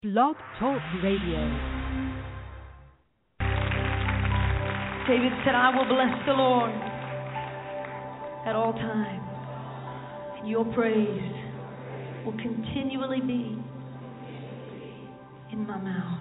Blog Talk Radio. David said, I will bless the Lord at all times. Your praise will continually be in my mouth.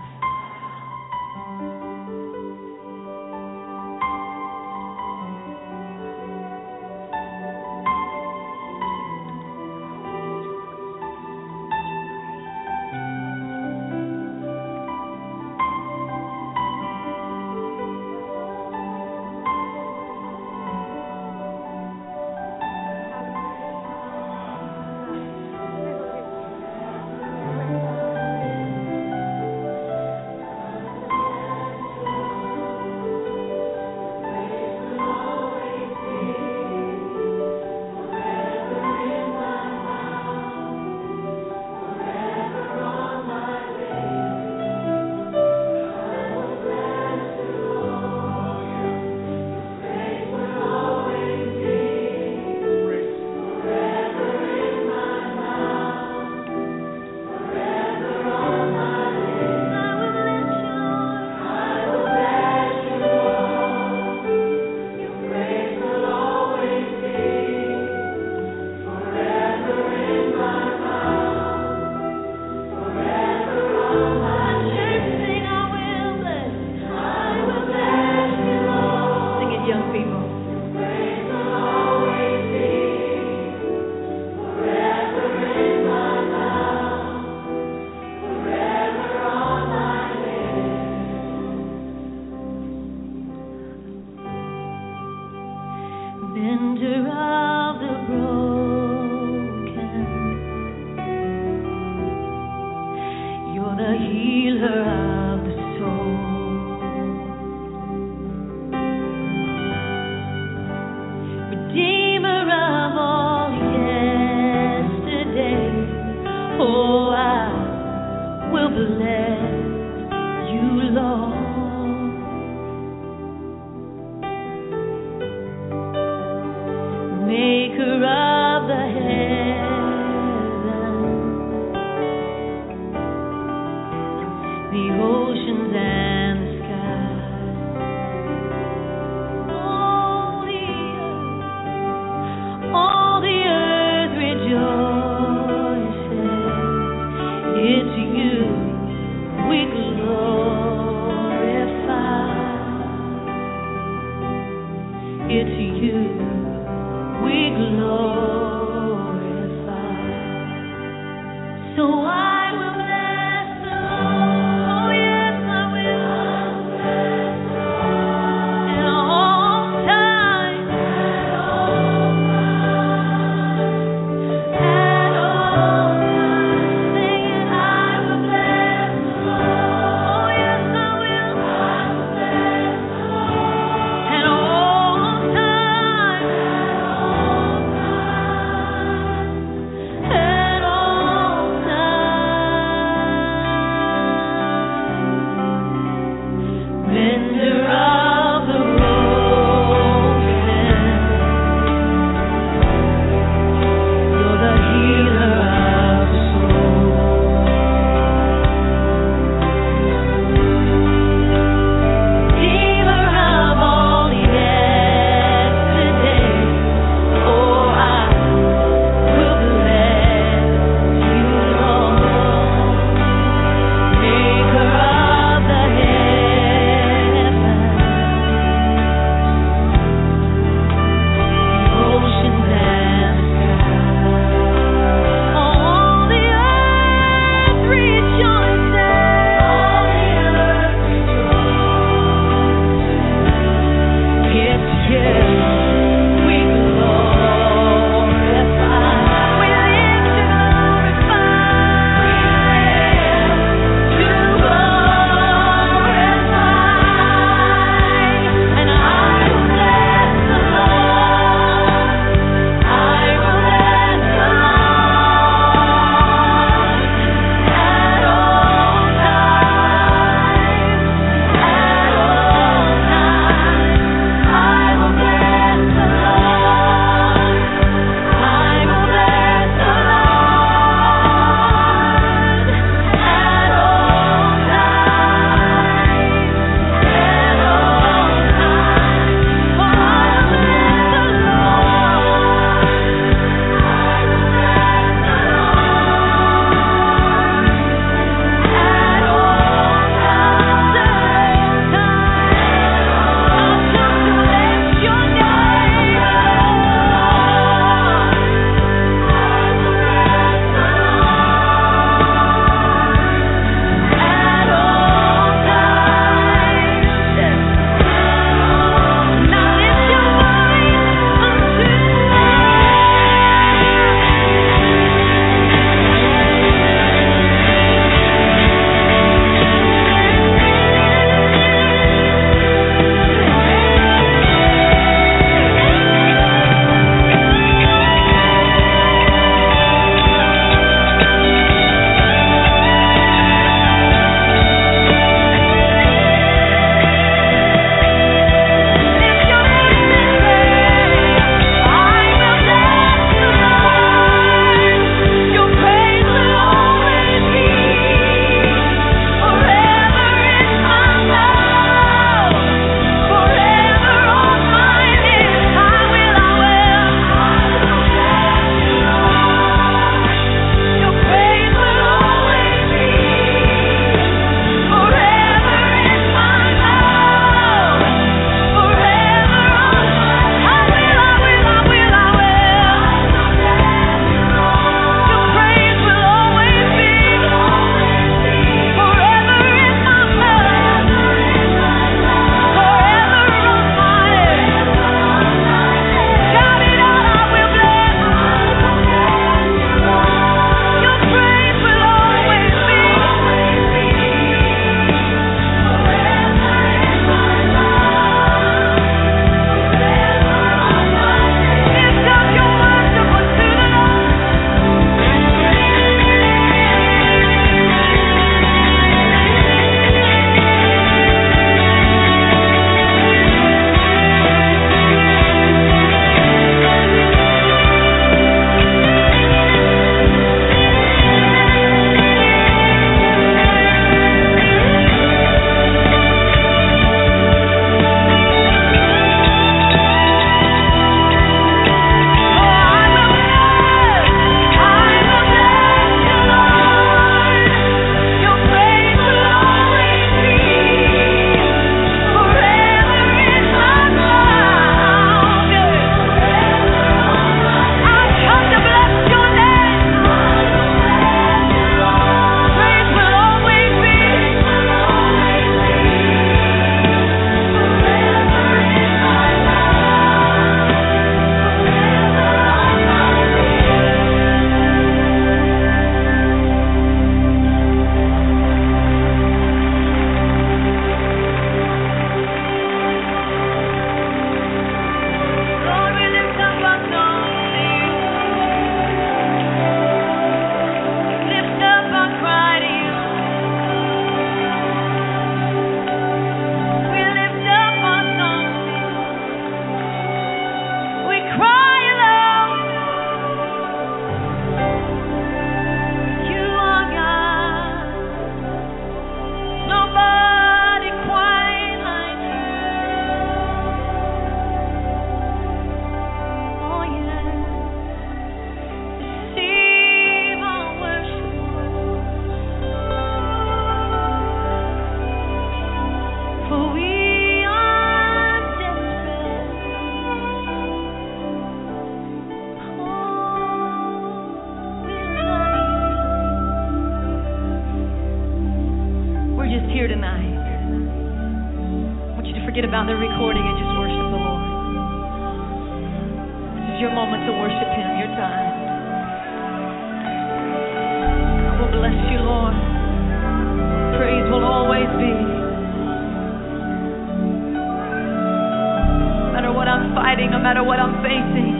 So I will bless the Lord, oh yes I will. here tonight, I want you to forget about the recording and just worship the Lord. This is your moment to worship Him, your time. I will bless you, Lord. Praise will always be. No matter what I'm fighting, no matter what I'm facing,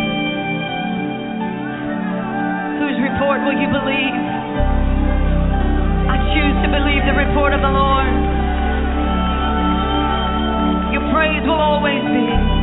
whose report will you believe? I choose to believe the report of the Lord. Your praise will always be.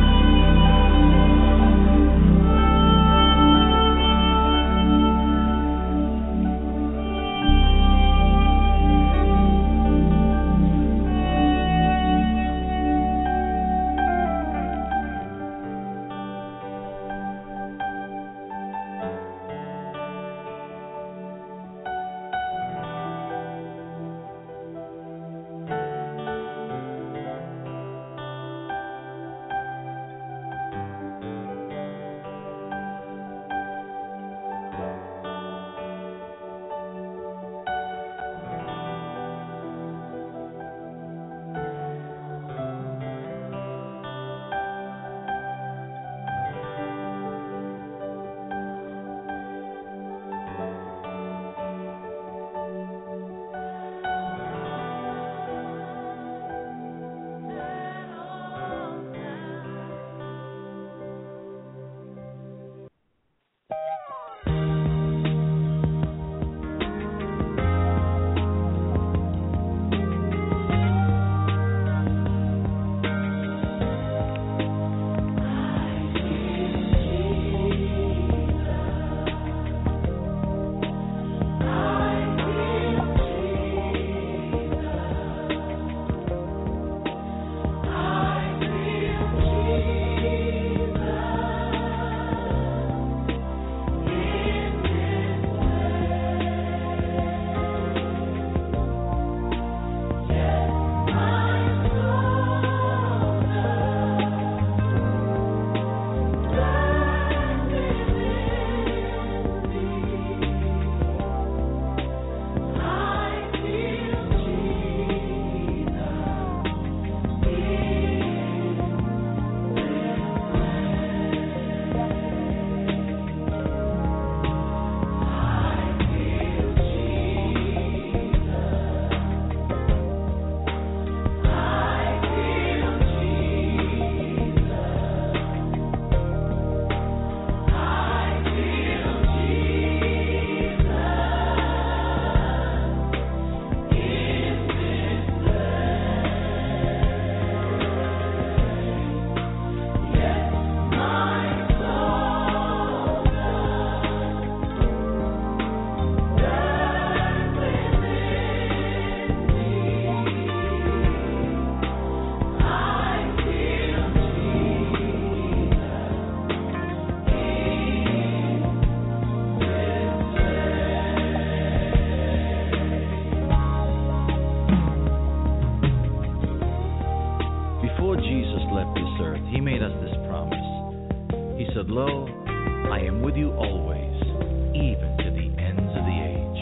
Lo, I am with you always, even to the ends of the age.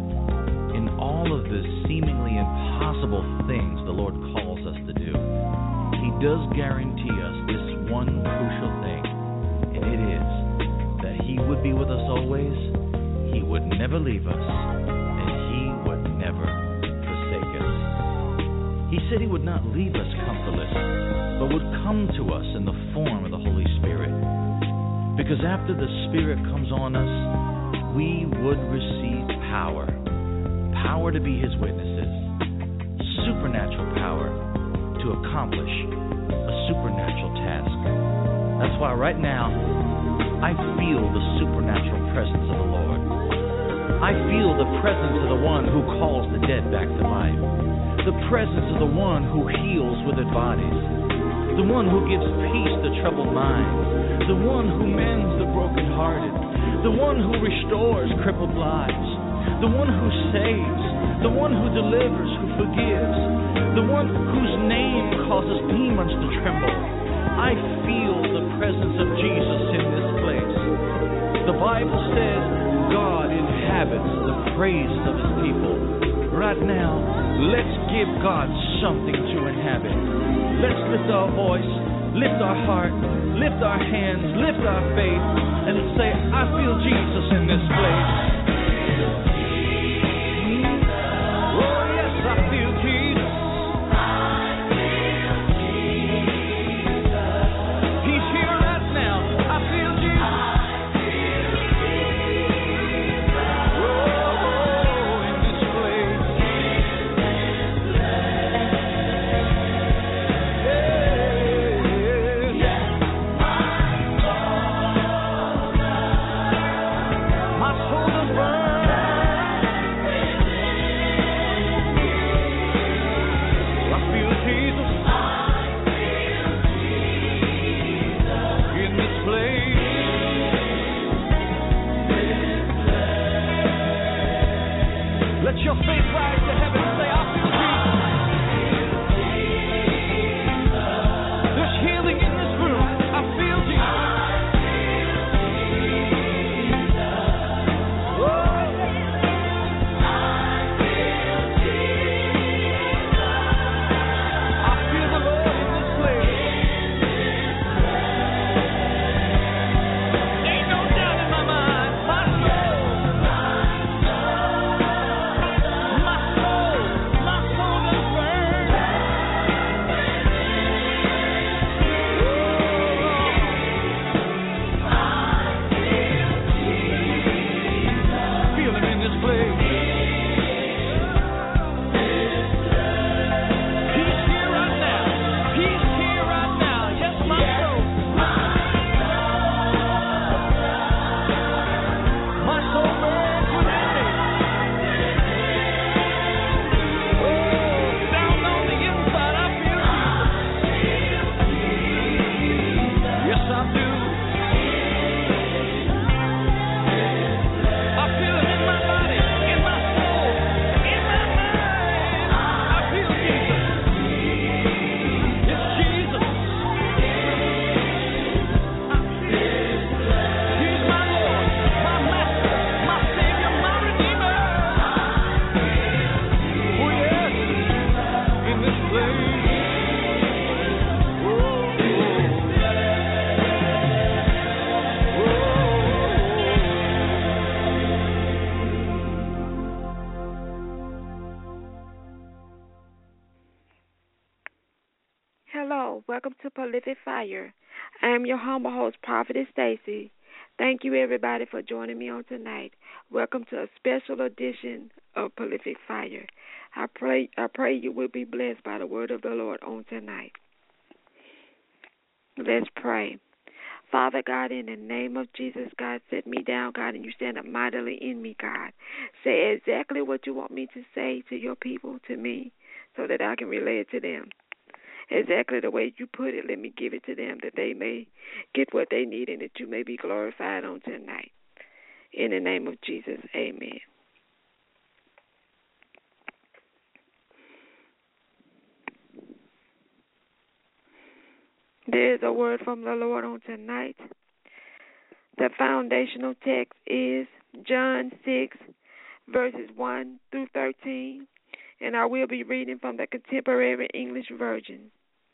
In all of the seemingly impossible things the Lord calls us to do, He does guarantee us this one crucial thing, and it is that He would be with us always, He would never leave us, and He would never forsake us. He said He would not leave us comfortless, but would come to us in the form of the Holy Spirit. Because after the Spirit comes on us, we would receive power. Power to be His witnesses. Supernatural power to accomplish a supernatural task. That's why right now, I feel the supernatural presence of the Lord. I feel the presence of the one who calls the dead back to life. The presence of the one who heals withered bodies. The one who gives peace to troubled minds. The one who mends the brokenhearted. The one who restores crippled lives. The one who saves. The one who delivers, who forgives. The one whose name causes demons to tremble. I feel the presence of Jesus in this place. The Bible says God inhabits the praises of His people. Right now, Let's give God something to inhabit. Let's lift our voice, lift our heart, lift our hands, lift our faith, and say, I feel Jesus in this place. Oh yes, I feel Jesus. He's here right now. I feel Jesus. Oh, in this place. My soul does burn. I feel Jesus in this place. Let your faith rise to heaven and say, I feel Jesus. There's healing in this room. I feel Jesus. I feel the Lord in this place. Ain't no doubt in my mind. My soul does burn. Feel him in this place. He's here right now. He's here right now. Yes, my soul. My soul burns within me. Oh, down on the inside, I feel Jesus. Yes, I do. I feel it in my body, in my soul, in my mind. I feel Jesus. It's Jesus. He's my Lord, my Master, my Savior, my Redeemer. Oh yes, in this place. Hello, welcome to Prolific Fire. I am your humble host, Prophetess Stacy. Thank you, everybody, for joining me on tonight. Welcome to a special edition of Prolific Fire. I pray you will be blessed by the word of the Lord on tonight. Let's pray. Father God, in the name of Jesus, God, set me down, God, and you stand up mightily in me, God. Say exactly what you want me to say to your people, to me, so that I can relay it to them. Exactly the way you put it, let me give it to them, that they may get what they need and that you may be glorified on tonight. In the name of Jesus, amen. There is a word from the Lord on tonight. The foundational text is John 6, verses 1 through 13, and I will be reading from the Contemporary English Version.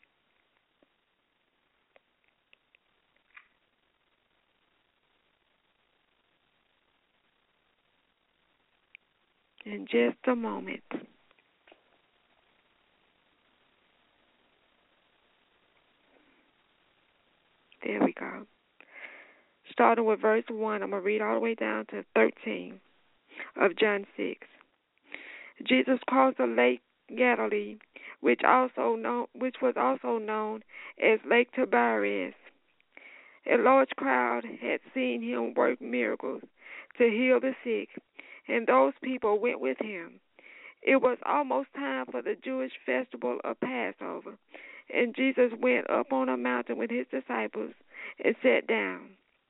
In just a moment. There we go. Starting with verse 1, I'm going to read all the way down to 13 of John 6. Jesus crossed the Lake Galilee, which was also known as Lake Tiberias. A large crowd had seen him work miracles to heal the sick, and those people went with him. It was almost time for the Jewish festival of Passover, and Jesus went up on a mountain with his disciples and sat down.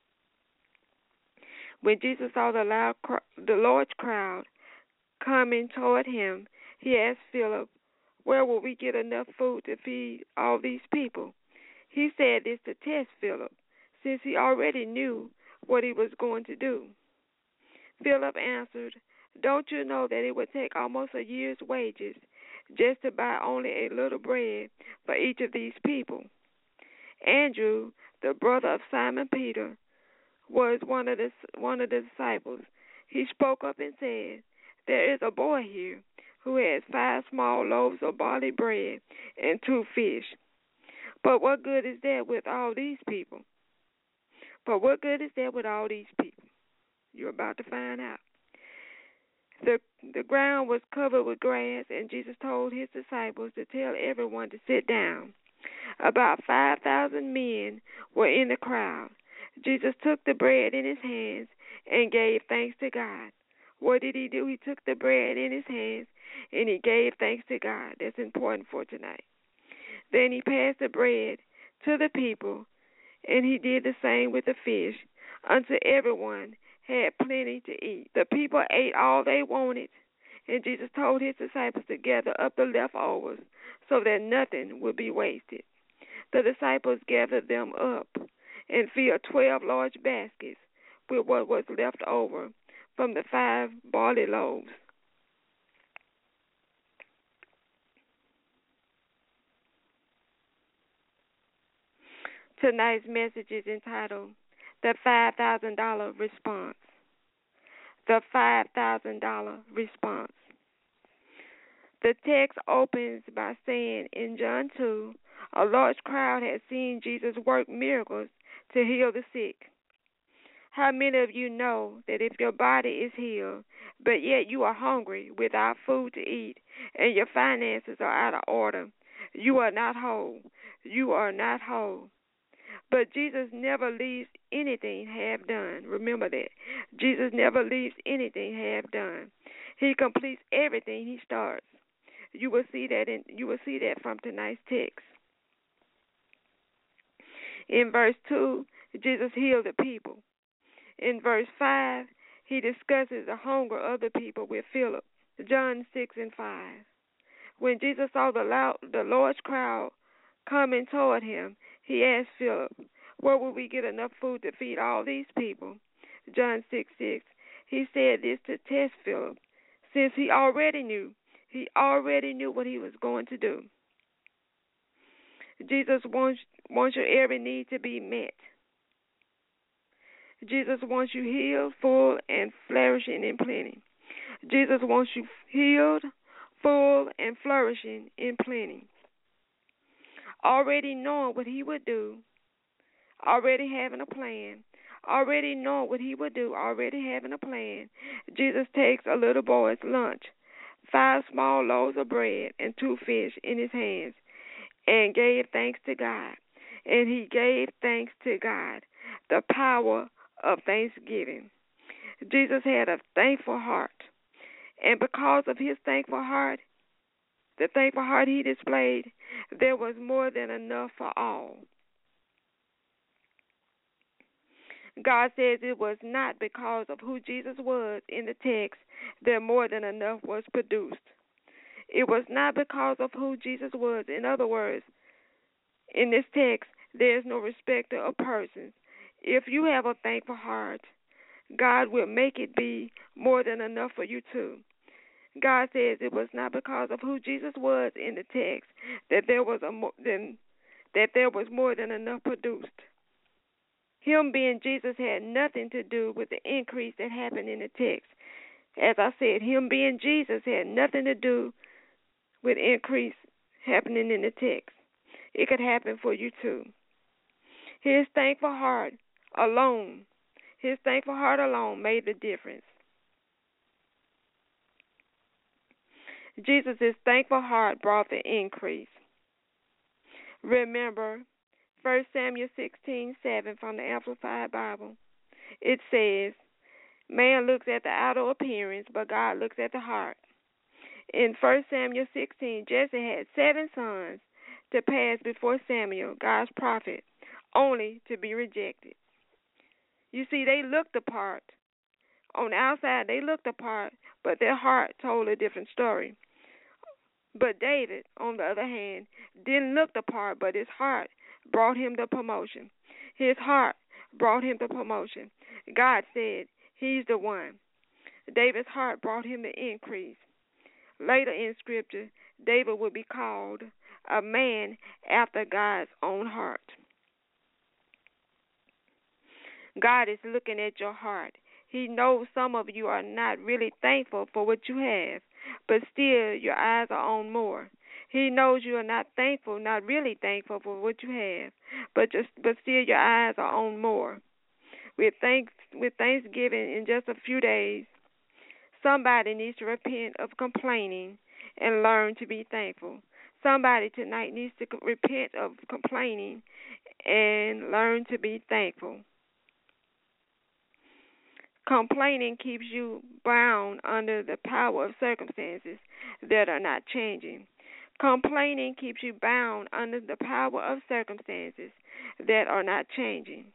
When Jesus saw the large crowd coming toward him, he asked Philip, "Where will we get enough food to feed all these people?" He said this to test Philip, since he already knew what he was going to do. Philip answered, "Don't you know that it would take almost a year's wages just to buy only a little bread for each of these people. Andrew, the brother of Simon Peter, was one of the disciples. He spoke up and said, "There is a boy here who has 5 small loaves of barley bread and 2 fish. But what good is that with all these people?" But what good is that with all these people? You're about to find out. The ground was covered with grass, and Jesus told his disciples to tell everyone to sit down. About 5,000 men were in the crowd. Jesus took the bread in his hands and gave thanks to God. What did he do? He took the bread in his hands and he gave thanks to God. That's important for tonight. Then he passed the bread to the people, and he did the same with the fish, until everyone had plenty to eat. The people ate all they wanted, and Jesus told his disciples to gather up the leftovers so that nothing would be wasted. The disciples gathered them up and filled 12 large baskets with what was left over from the 5 barley loaves. Tonight's message is entitled The $5,000 Response. The $5,000 Response. The text opens by saying in John 2, a large crowd had seen Jesus work miracles to heal the sick. How many of you know that if your body is healed, but yet you are hungry without food to eat and your finances are out of order, you are not whole? You are not whole. But Jesus never leaves anything half done. Remember that. Jesus never leaves anything half done. He completes everything he starts. You will see that from tonight's text. In verse 2, Jesus healed the people. In verse 5, he discusses the hunger of the people with Philip. John 6 and 5. When Jesus saw the large crowd coming toward him, he asked Philip, "Where will we get enough food to feed all these people?" John 6:6. He said this to test Philip, since he already knew what he was going to do. Jesus wants your every need to be met. Jesus wants you healed, full, and flourishing in plenty. Jesus wants you healed, full, and flourishing in plenty. Already knowing what he would do, already having a plan, already knowing what he would do, already having a plan, Jesus takes a little boy's lunch, 5 small loaves of bread and 2 fish in his hands, and gave thanks to God. And he gave thanks to God, the power of thanksgiving. Jesus had a thankful heart, and because of his thankful heart, the thankful heart he displayed, there was more than enough for all. God says it was not because of who Jesus was in the text that more than enough was produced. It was not because of who Jesus was. In other words, in this text, there is no respecter of persons. If you have a thankful heart, God will make it be more than enough for you too. God says it was not because of who Jesus was in the text that there was more than enough produced. Him being Jesus had nothing to do with the increase that happened in the text. As I said, him being Jesus had nothing to do with increase happening in the text. It could happen for you too. His thankful heart alone made the difference. Jesus' thankful heart brought the increase. Remember 1 Samuel 16:7 from the Amplified Bible. It says, "Man looks at the outer appearance, but God looks at the heart." In 1 Samuel 16, Jesse had 7 sons to pass before Samuel, God's prophet, only to be rejected. You see, they looked the part. On the outside, they looked the part, but their heart told a different story. But David, on the other hand, didn't look the part, but his heart brought him the promotion. His heart brought him the promotion. God said, he's the one. David's heart brought him the increase. Later in Scripture, David would be called a man after God's own heart. God is looking at your heart. He knows some of you are not really thankful for what you have, but still your eyes are on more. He knows you are not thankful, not really thankful for what you have, but still your eyes are on more. With Thanksgiving in just a few days, somebody needs to repent of complaining and learn to be thankful. Somebody tonight needs to repent of complaining and learn to be thankful. Complaining keeps you bound under the power of circumstances that are not changing. Complaining keeps you bound under the power of circumstances that are not changing.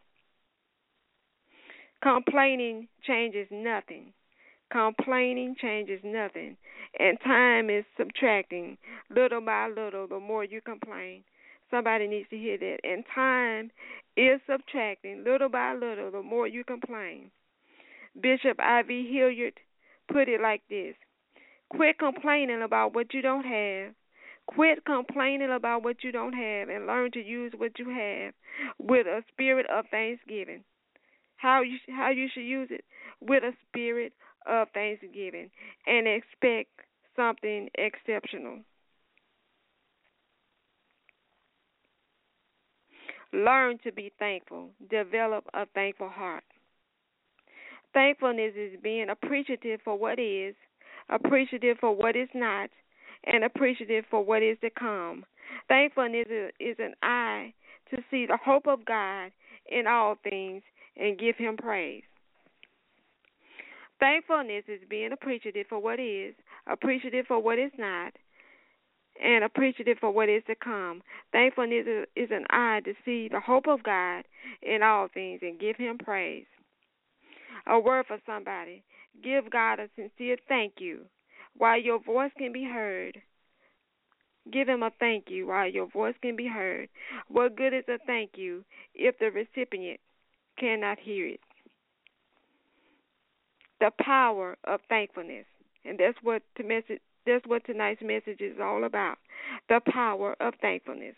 Complaining changes nothing. Complaining changes nothing. And time is subtracting little by little the more you complain. Somebody needs to hear that. And time is subtracting little by little the more you complain. Bishop I.V. Hilliard put it like this: quit complaining about what you don't have. Quit complaining about what you don't have and learn to use what you have with a spirit of thanksgiving. How you should use it? With a spirit of thanksgiving and expect something exceptional. Learn to be thankful. Develop a thankful heart. Thankfulness is being appreciative for what is, appreciative for what is not, and appreciative for what is to come. Thankfulness is an eye to see the hope of God in all things and give Him praise. Thankfulness is being appreciative for what is, appreciative for what is not, and appreciative for what is to come. Thankfulness is an eye to see the hope of God in all things and give Him praise. A word for somebody. Give God a sincere thank you while your voice can be heard. Give Him a thank you while your voice can be heard. What good is a thank you if the recipient cannot hear it? The power of thankfulness. And that's what tonight's message is all about. The power of thankfulness.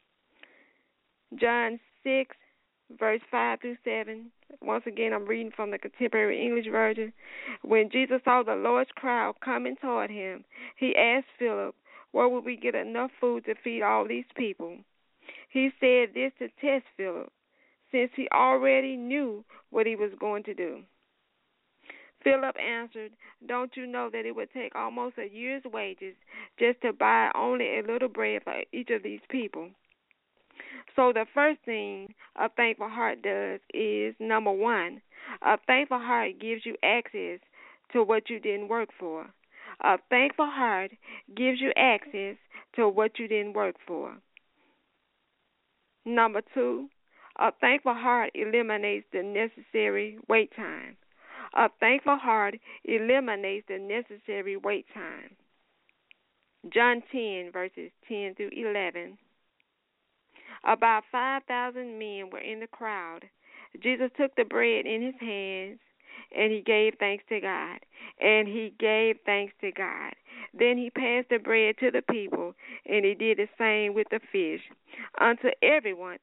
John 6, verse 5 through 7. Once again, I'm reading from the Contemporary English Version. When Jesus saw the large crowd coming toward Him, He asked Philip, where would we get enough food to feed all these people? He said this to test Philip, since he already knew what he was going to do. Philip answered, don't you know that it would take almost a year's wages just to buy only a little bread for each of these people? So the first thing a thankful heart does is, number one, a thankful heart gives you access to what you didn't work for. A thankful heart gives you access to what you didn't work for. Number two, a thankful heart eliminates the necessary wait time. A thankful heart eliminates the necessary wait time. John 10, verses 10 through 11. About 5,000 men were in the crowd. Jesus took the bread in His hands, and He gave thanks to God. And He gave thanks to God. Then He passed the bread to the people, and He did the same with the fish. Unto everyone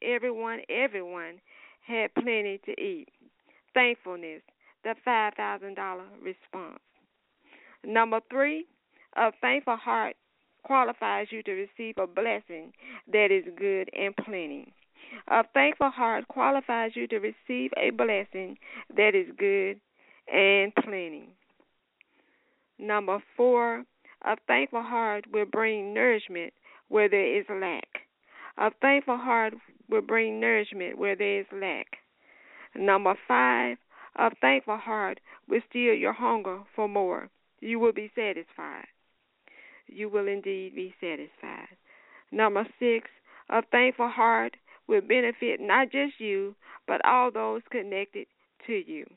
had plenty to eat. Thankfulness, the $5,000 response. Number three, a thankful heart qualifies you to receive a blessing that is good and plenty. A thankful heart qualifies you to receive a blessing that is good and plenty. Number four, a thankful heart will bring nourishment where there is lack. A thankful heart will bring nourishment where there is lack. Number five, a thankful heart will still your hunger for more. You will be satisfied. You will indeed be satisfied. Number six, a thankful heart will benefit not just you, but all those connected to you.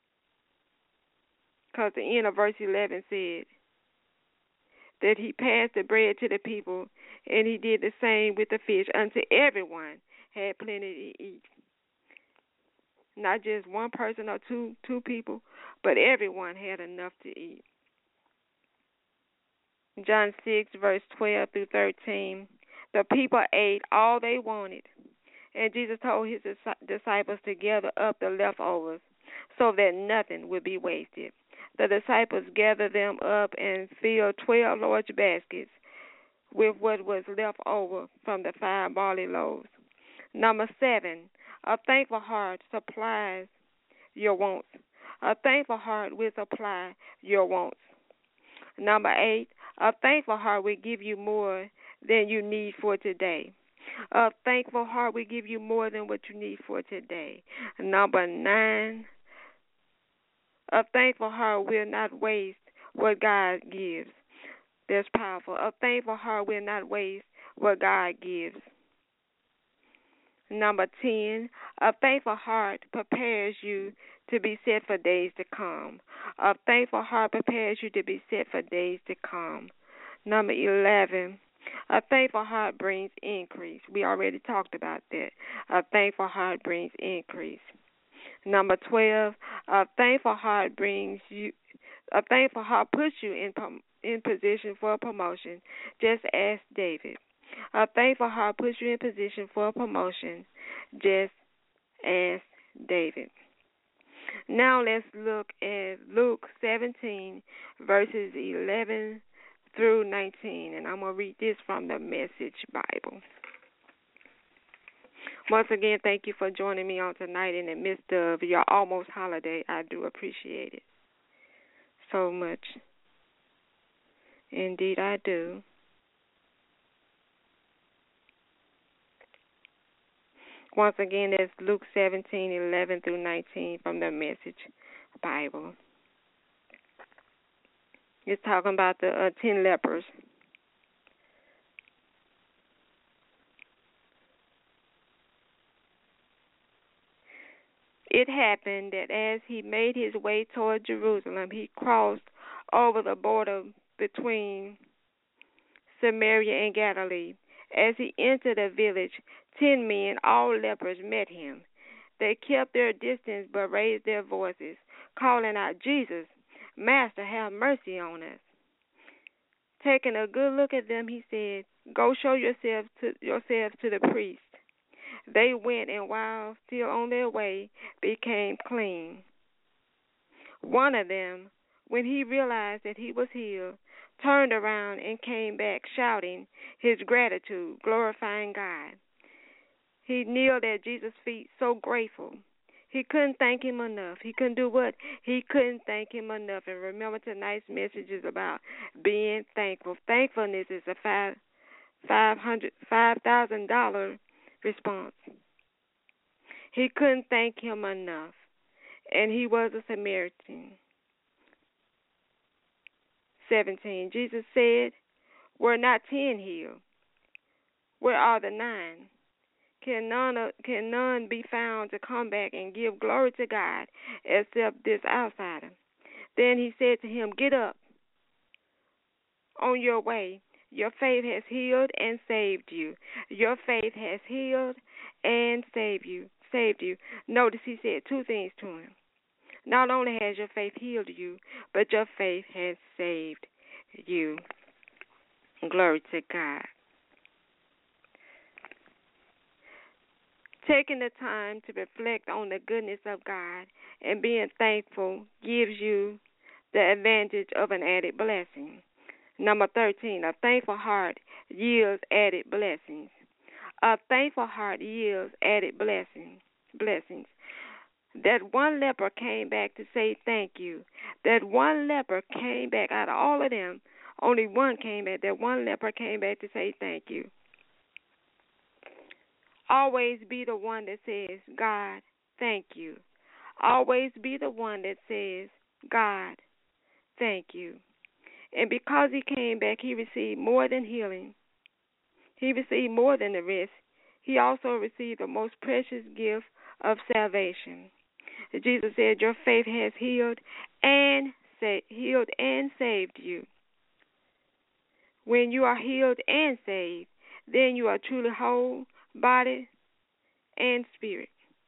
Because the end of verse 11 said that He passed the bread to the people, and He did the same with the fish, until everyone had plenty to eat. Not just one person or two people, but everyone had enough to eat. John 6, verse 12 through 13. The people ate all they wanted, and Jesus told his disciples to gather up the leftovers so that nothing would be wasted. The disciples gathered them up and filled 12 large baskets with what was left over from the 5 barley loaves. Number 7, a thankful heart supplies your wants. A thankful heart will supply your wants. Number 8, a thankful heart will give you more than you need for today. A thankful heart will give you more than what you need for today. Number 9, a thankful heart will not waste what God gives. That's powerful. A thankful heart will not waste what God gives. Number 10, a thankful heart prepares you to be set for days to come. A thankful heart prepares you to be set for days to come. Number 11, a thankful heart brings increase. We already talked about that. A thankful heart brings increase. Number 12, a thankful heart puts you in position for a promotion, just as David. A thankful heart puts you in position for a promotion, just as David. Now let's look at Luke 17, verses 11 through 19, and I'm going to read this from the Message Bible. Once again, thank you for joining me on tonight in the midst of your almost holiday. I do appreciate it so much. Indeed, I do. Once again, that's Luke 17, 11 through 19 from the Message Bible. It's talking about the 10 lepers. It happened that as he made his way toward Jerusalem, he crossed over the border between Samaria and Galilee. As he entered a village, 10 men, all lepers, met him. They kept their distance but raised their voices, calling out, "Jesus, Master, have mercy on us." Taking a good look at them, he said, "Go show yourselves to the priest." They went, and while still on their way, became clean. One of them, when he realized that he was healed, turned around and came back shouting his gratitude, glorifying God. He kneeled at Jesus' feet so grateful. He couldn't thank him enough. He couldn't do what? He couldn't thank him enough. And remember, tonight's message is about being thankful. Thankfulness is a $5,000 response. He couldn't thank him enough. And he was a Samaritan. 17. Jesus said, "Were not 10 healed? Where are the 9? Can none be found to come back and give glory to God except this outsider?" Then he said to him, "Get up on your way. Your faith has healed and saved you." Your faith has healed and saved you. Notice he said 2 things to him. Not only has your faith healed you, but your faith has saved you. Glory to God. Taking the time to reflect on the goodness of God and being thankful gives you the advantage of an added blessing. Number 13, a thankful heart yields added blessings. A thankful heart yields added blessings. That one leper came back to say thank you. That one leper came back. Out of all of them, only one came back. That one leper came back to say thank you. Always be the one that says, "God, thank you." Always be the one that says, "God, thank you." And because he came back, he received more than healing. He received more than the rest. He also received the most precious gift of salvation. Jesus said, "Your faith has healed and saved you." When you are healed and saved, then you are truly whole, body and spirit.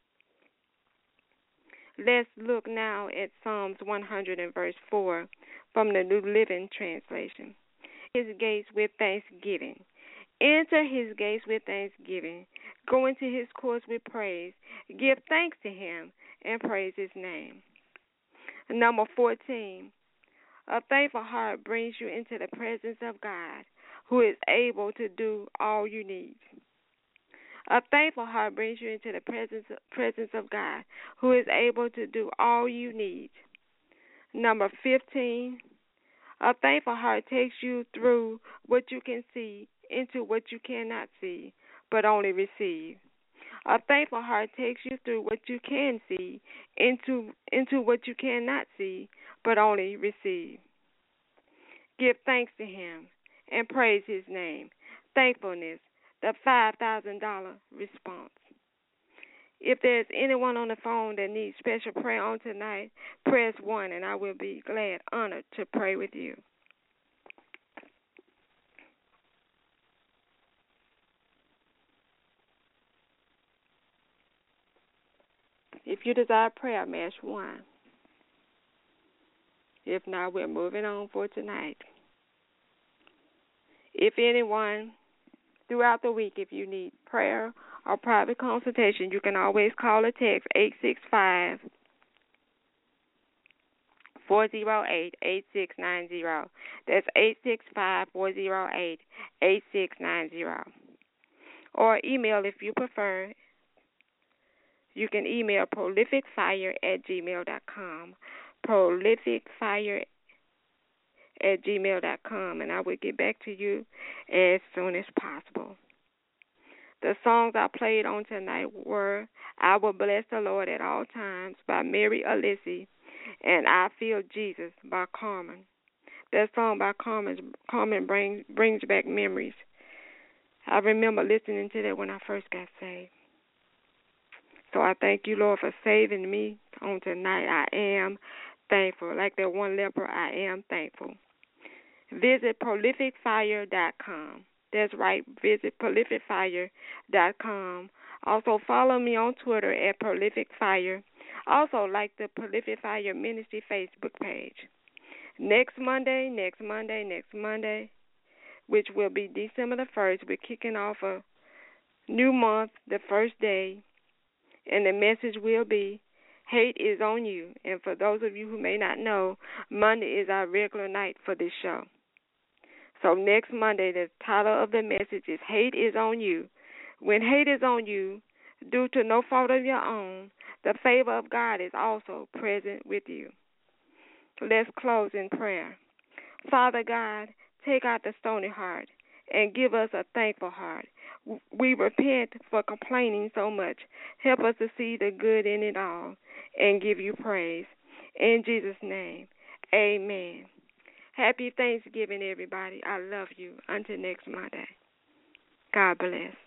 Let's look now at Psalms 100 and verse 4 from the New Living Translation. his gates with thanksgiving. Enter his gates with thanksgiving. Go into his courts with praise. Give thanks to him and praise his name. Number 14. A thankful heart brings you into the presence of God, who is able to do all you need. A thankful heart brings you into the presence of God, who is able to do all you need. Number 15. A thankful heart takes you through what you can see into what you cannot see, but only receive. A thankful heart takes you through what you can see into what you cannot see, but only receive. Give thanks to him and praise his name. Thankfulness, the $5,000 response. If there's anyone on the phone that needs special prayer on tonight, press 1 and I will be glad, honored to pray with you. If you desire prayer, mash 1. If not, we're moving on for tonight. If anyone throughout the week, if you need prayer or private consultation, you can always call or text 865-408-8690. That's 865-408-8690. Or email if you prefer. You can email prolificfire@gmail.com. prolificfire@gmail.com, and I will get back to you as soon as possible. The songs I played on tonight were I Will Bless the Lord at All Times by Mary Alissi and I Feel Jesus by Carmen. That song by Carmen brings back memories. I remember listening to that when I first got saved. So I thank you, Lord, for saving me on tonight. I am thankful. Like that one leper, I am thankful. Visit prolificfire.com. That's right. Visit prolificfire.com. Also follow me on Twitter at prolificfire. Also like the Prolific Fire Ministry Facebook page. Next Monday, which will be December the 1st, we're kicking off a new month, the first day. And the message will be, hate is on you. And for those of you who may not know, Monday is our regular night for this show. So next Monday, the title of the message is Hate is on You. When hate is on you, due to no fault of your own, the favor of God is also present with you. Let's close in prayer. Father God, take out the stony heart and give us a thankful heart. We repent for complaining so much. Help us to see the good in it all and give you praise. In Jesus' name, amen. Happy Thanksgiving, everybody. I love you. Until next Monday. God bless.